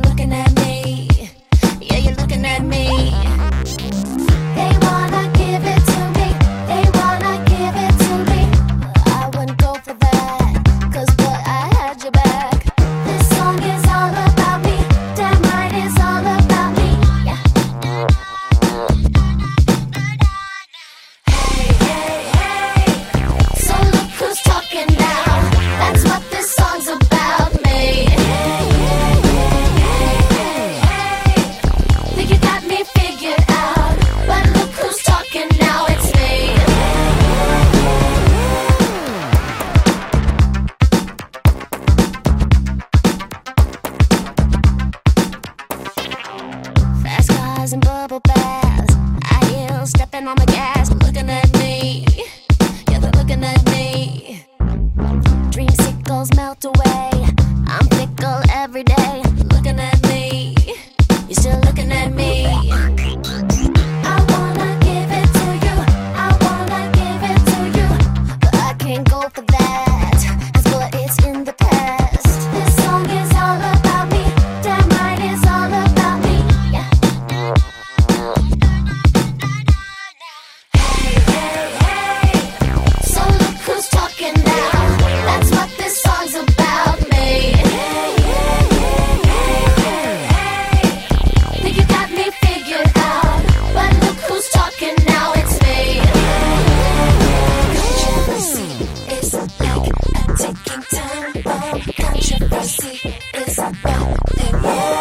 looking at me. Yeah, you're looking at me. They wanna give it to me. They wanna give it to me. I wouldn't go for that, 'cause but I had your back. This song is all about me. Damn right, it's all about me. Yeah. Hey, hey, hey. So look who's talking now. That's what this song's about me. Hey, hey, hey, hey, hey. Think you got me figured out, but look who's talking now. It's me. Fast cars and bubble baths, high heels stepping on the gas, looking at me. Yeah, they're looking at me. Dreamsicles melt away. I'm fickle every day. Looking at me. You're still looking at me. I wanna give it to you. I wanna give it to you. But I can't go for that, 'cause but it's in the past. This song is all about me. Damn right, it's all about me. Yeah. Hey, hey, hey. So look who's talking now. That's what this song's about me. Hey, hey, hey, hey, hey, hey. Think you got me figured out, but look who's talking now. It's me. Controversy is like a ticking time bomb. Controversy is building.